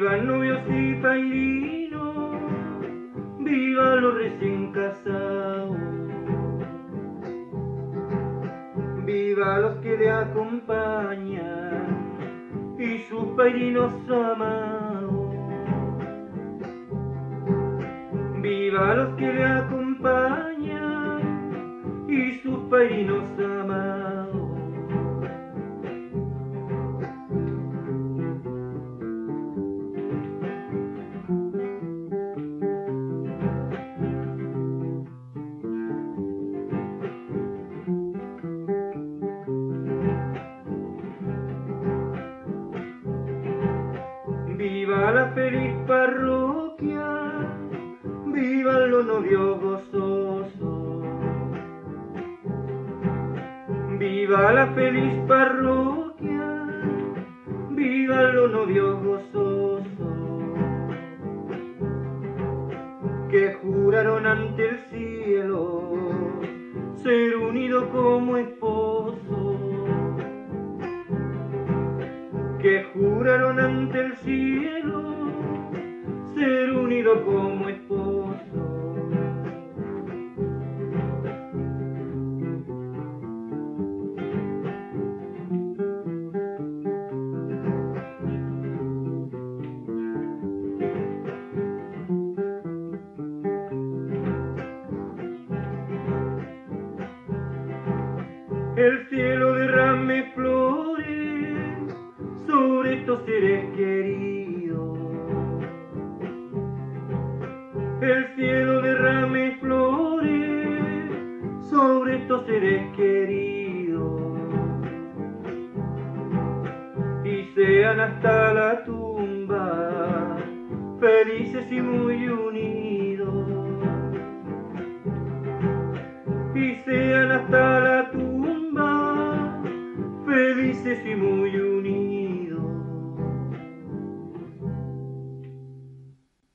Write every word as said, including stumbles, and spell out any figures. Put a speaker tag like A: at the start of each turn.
A: Vivan novios y pairinos, vivan los recién casados, viva los que le acompañan y sus pairinos amados. Viva los que le acompañan y sus pairinos amados. Viva la feliz parroquia, vivan los novios gozosos. Viva la feliz parroquia, vivan los novios gozosos, que juraron ante el cielo ser unidos como esposos, que juraron ante el cielo ser unidos como esposos. El cielo derrame flores sobre estos seres queridos. El cielo derrame flores sobre estos seres queridos, y sean hasta la tumba felices y muy unidos, y sean hasta la